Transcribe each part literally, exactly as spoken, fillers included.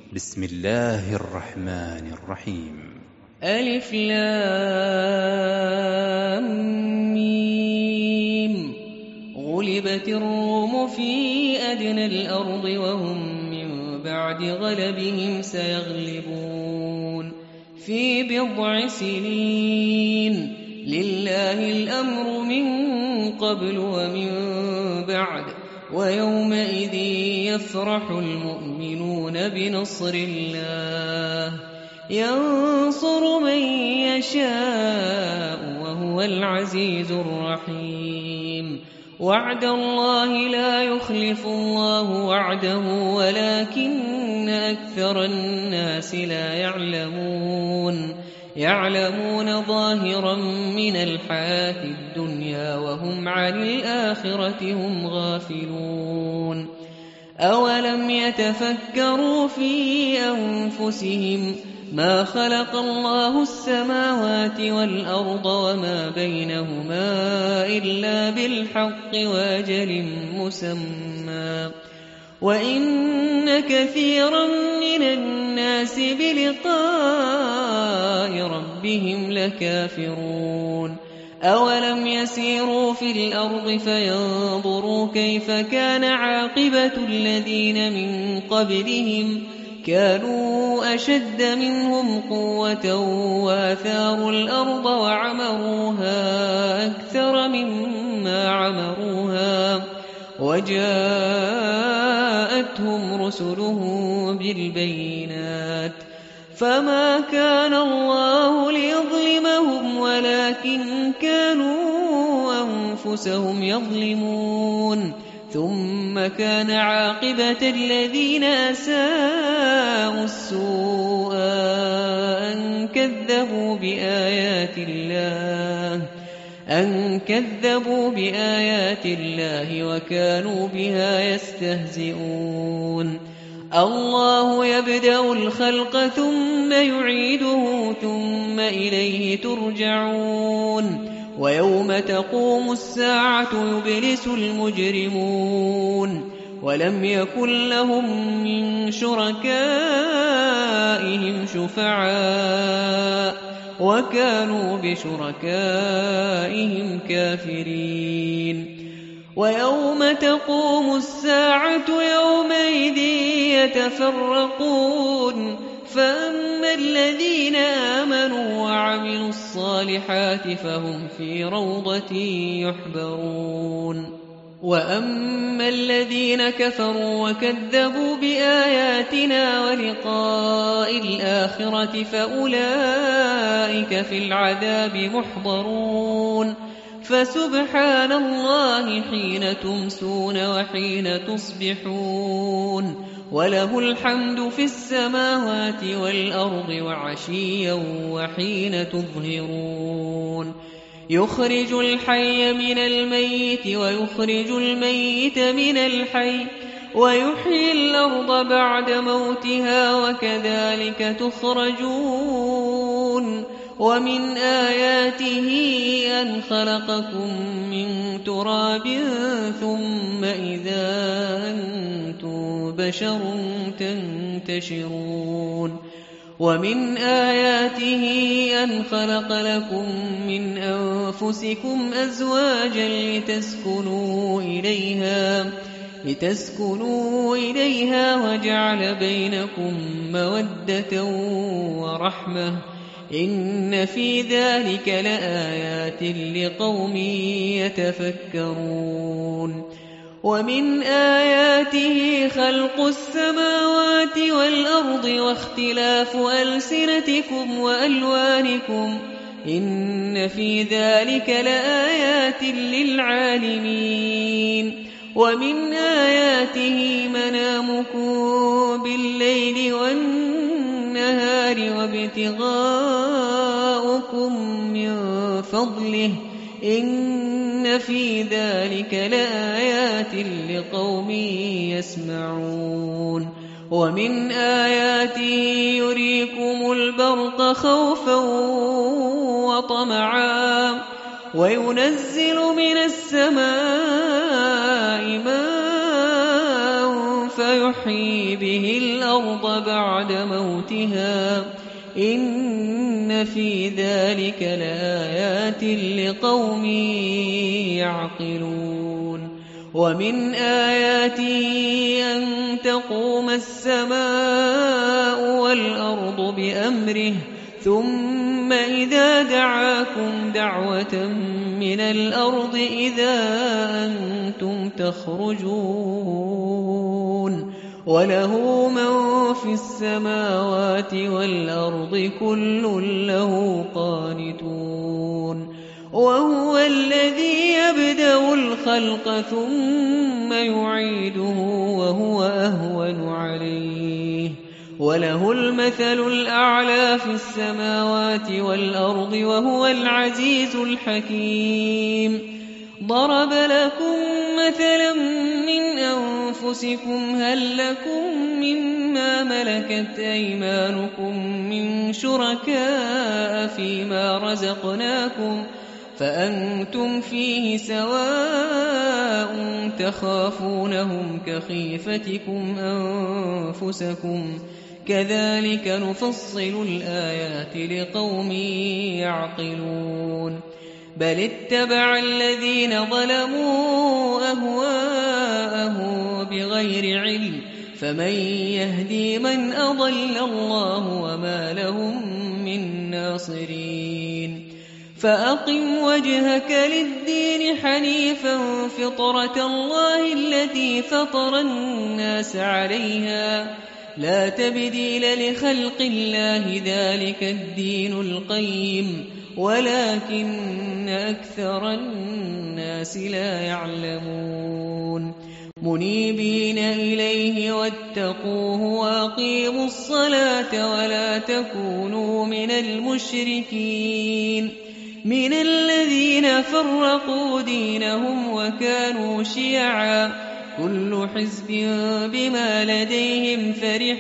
بسم الله الرحمن الرحيم. ألف لام ميم. غلبت الروم في أدنى الأرض وهم من بعد غلبهم سيغلبون في بضع سنين. لله الأمر من قبل ومن بعد ويومئذ يفرح المؤمنون بنصر الله ينصر من يشاء وهو العزيز الرحيم. وعد الله لا يخلف الله وعده ولكن أكثر الناس لا يعلمون يعلمون ظاهرا من الحياة الدنيا وهم عن الآخرة هم غافلون. أولم يتفكروا في أنفسهم ما خلق الله السماوات والأرض وما بينهما إلا بالحق وأجل مسمى وإن كثيرا من الناس بلقاء ربهم لكافرون. أولم يسيروا في الأرض فينظروا كيف كان عاقبة الذين من قبلهم كانوا أشد منهم قوة وآثاروا الأرض وعمروها أكثر مما عمروها وجاءتهم رسلهم بالبينات فما كان الله ليظلمهم ولكن كانوا أنفسهم يظلمون. ثم كان عاقبة الذين أساءوا السوء أن كذبوا بآيات الله أن كذبوا بآيات الله وكانوا بها يستهزئون. الله يبدأ الخلق ثم يعيده ثم إليه ترجعون. ويوم تقوم الساعة يبلس المجرمون ولم يكن لهم من شركائهم شفعاء وكانوا بشركائهم كافرين. ويوم تقوم الساعة يومئذ يتفرقون فأما الذين آمنوا وعملوا الصالحات فهم في روضة يحبرون. وأما الذين كفروا وكذبوا بآياتنا ولقاء الآخرة فأولئك في العذاب محضرون. فسبحان الله حين تمسون وحين تصبحون وله الحمد في السماوات والأرض وعشيا وحين تظهرون. يخرج الحي من الميت ويخرج الميت من الحي ويحيي الأرض بعد موتها وكذلك تخرجون. ومن آياته أن خلقكم من تراب ثم إذا أنتم بشر تنتشرون. ومن آياته أن خلق لكم من أنفسكم أزواجا لتسكنوا إليها لتسكنوا إليها وجعل بينكم مودة ورحمة إن في ذلك لآيات لقوم يتفكرون. ومن آياته خلق السماوات والأرض واختلاف ألسنتكم وألوانكم إن في ذلك لآيات للعالمين. ومن آياته منامكم بالليل والنهار وابتغاؤكم من فضله إن في ذلك لآيات لقوم يسمعون. ومن آياته يريكم البرق خوفا وطمعا وينزل من السماء ماء يحيي به الأرض بعد موتها إن في ذلك لآيات لقوم يعقلون ومن آياته أن تقوم السماء والأرض بأمره ثم إذا دعاكم دعوة من الأرض إذا أنتم تخرجون وله من في السماوات والأرض كل له قانتون وهو الذي يبدأ الخلق ثم يعيده وهو أهون عليه وله المثل الأعلى في السماوات والأرض وهو العزيز الحكيم ضرب لكم مثلا من أنفسكم هل لكم مما ملكت أيمانكم من شركاء فيما رزقناكم فأنتم فيه سواء تخافونهم كخيفتكم أنفسكم كذلك نفصل الآيات لقوم يعقلون بل اتبع الذين ظلموا أهواءهم بغير علم فمن يهدي من أضل الله وما لهم من ناصرين فأقم وجهك للدين حنيفا فطرة الله التي فطر الناس عليها لا تبديل لخلق الله ذلك الدين القيم ولكن أكثر الناس لا يعلمون منيبين إليه واتقوه وأقيموا الصلاة ولا تكونوا من المشركين من الذين فرقوا دينهم وكانوا شيعا كل حزب بما لديهم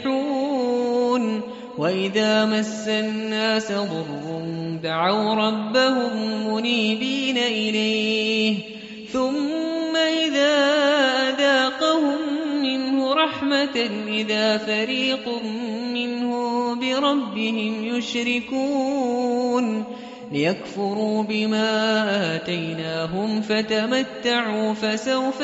فرحون وإذا مس الناس ضر دعوا ربهم منيبين إليه ثم إذا أذاقهم منه رحمة إذا فريق منهم بربهم يشركون ليكفروا بما آتيناهم فتمتعوا فسوف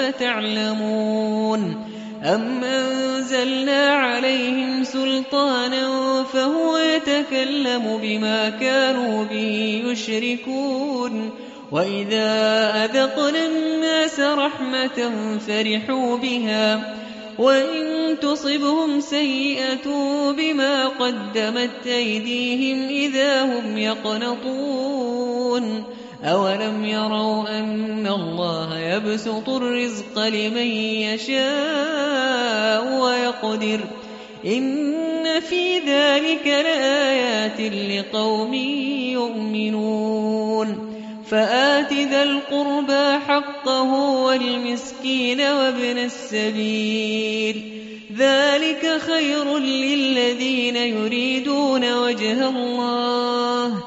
تعلمون أم أنزلنا عليهم سلطانا فهو يتكلم بما كانوا به يشركون وإذا أذقنا الناس رحمة فرحوا بها وإن تصبهم سيئة بما قدمت أيديهم إذا هم يقنطون أولم يروا أن الله يبسط الرزق لمن يشاء ويقدر إن في ذلك لآيات لقوم يؤمنون فآت ذا القربى حقه والمسكين وابن السبيل ذلك خير للذين يريدون وجه الله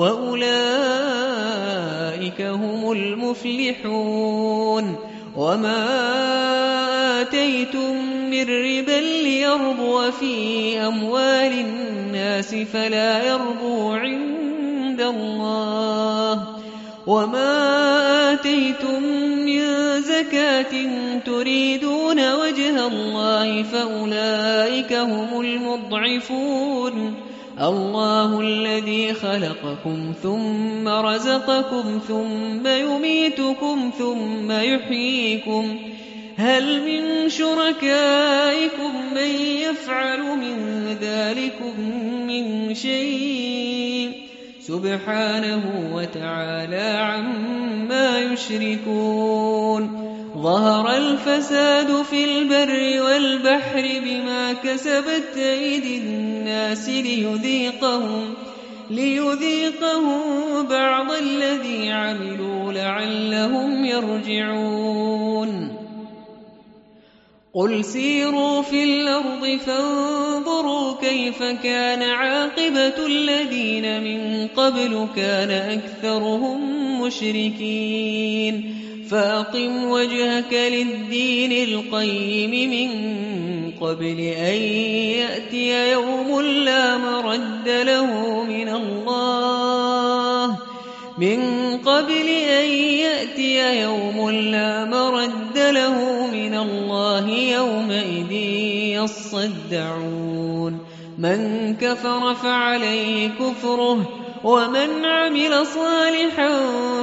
وأولئك هم المفلحون وما آتيتم من ربا ليربو في أموال الناس فلا يربو عند الله وما آتيتم من زكاة تريدون وجه الله فأولئك هم المضعفون الله الذي خلقكم ثم رزقكم ثم يميتكم ثم يحييكم هل من شركائكم من يفعل من ذلكم من شيء سبحانه وتعالى عما يشركون ظهر الفساد في البر والبحر بما كسبت أيدي الناس ليذيقهم ليذيقهم بعض الذي عملوا لعلهم يرجعون قل سيروا في الأرض فانظروا كيف كان عاقبة الذين من قبل كان أكثرهم مشركين فأقم وجهك للدين القيم من قبل أن يأتي يوم لا مرد له من الله من قبل أن يأتي يوم لا مرد له من الله يومئذ يصدعون من كفر فعليه كفره ومن عمل صالحا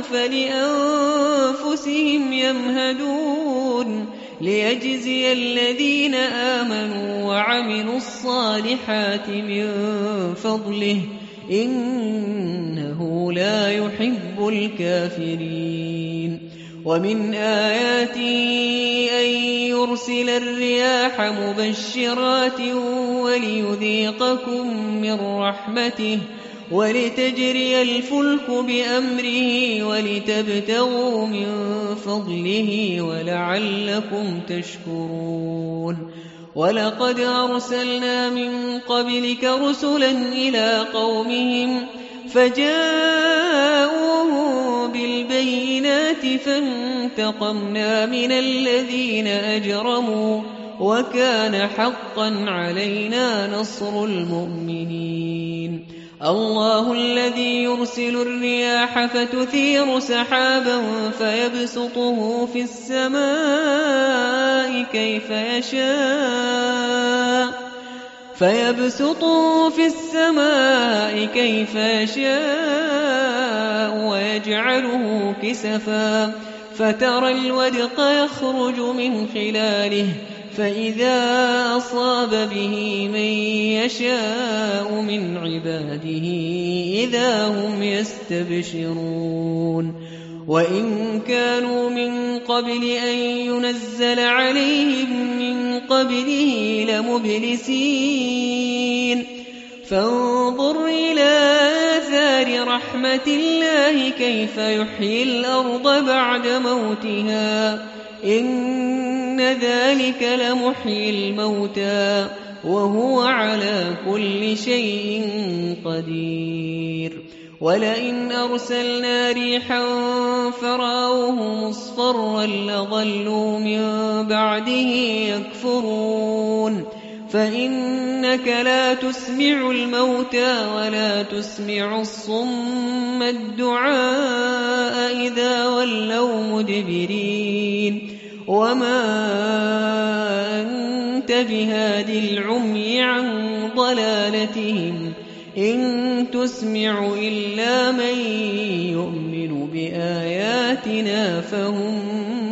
فلأنفسهم يمهدون ليجزي الذين آمنوا وعملوا الصالحات من فضله إنه لا يحب الكافرين ومن آياته أن يرسل الرياح مبشرات وليذيقكم من رحمته ولتجري الفلك بأمره ولتبتغوا من فضله ولعلكم تشكرون ولقد أرسلنا من قبلك رسلا إلى قومهم فجاءوهم بالبينات فانتقمنا من الذين أجرموا وكان حقا علينا نصر المؤمنين الله الذي يرسل الرياح فتثير سحابا فيبسطه في السماء كيف يشاء فيبسطه في السماء كيف يشاء ويجعله كسفا فترى الودق يخرج من خلاله فإذا أصاب به من يشاء من عباده إذا هم يستبشرون وإن كانوا من قبل أن ينزل عليهم من قبله لمبلسين فانظر إلى آثار رحمة الله كيف يحيي الأرض بعد موتها إن ذلك لمحيي الموتى وهو على كل شيء قدير ولئن أرسلنا ريحا فرأوه مصفرا لظلوا من بعده يكفرون فإنك لا تسمع الموتى ولا تسمع الصم الدعاء إذا ولوا مدبرين وما أنت بهاد العمي عن ضلالتهم إن تسمع إلا من يؤمن بآياتنا فهم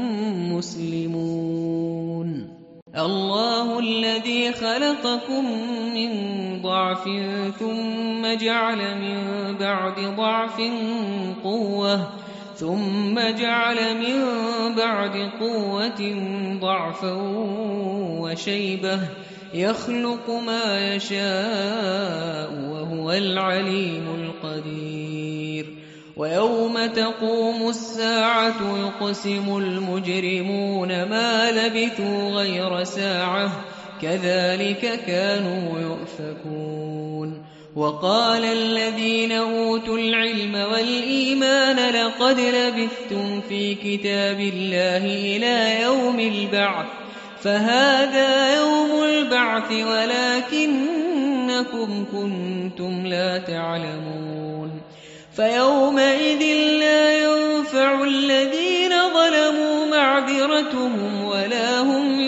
مسلمون الله الذي خلقكم من ضعف ثم جعل من بعد ضعف قوة ثم جعل من بعد قوة ضعفا وشيبة يخلق ما يشاء وهو العليم القدير ويوم تقوم الساعة يقسم المجرمون ما لبثوا غير ساعة كذلك كانوا يؤفكون وقال الذين أوتوا العلم والإيمان لقد لبثتم في كتاب الله إلى يوم البعث فهذا يوم البعث ولكنكم كنتم لا تعلمون فيومئذ لا ينفع الذين ظلموا معذرتهم ولا هم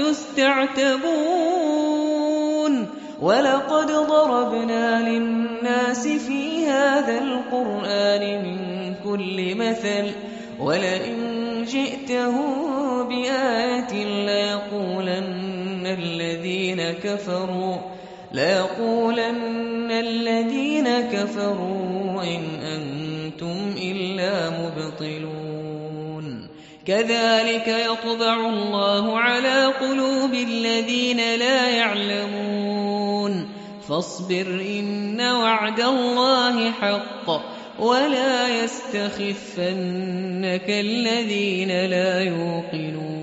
يستعتبون ولقد ضربنا للناس في هذا القرآن من كل مثل ولئن جئتهم بآية ليقولن الذين كفروا ليقولن الذين كفروا إن أنتم إلا مبطلون كذلك يطبع الله على قلوب الذين لا يعلمون فاصبر إن وعد الله حق ولا يستخفنك الذين لا يوقنون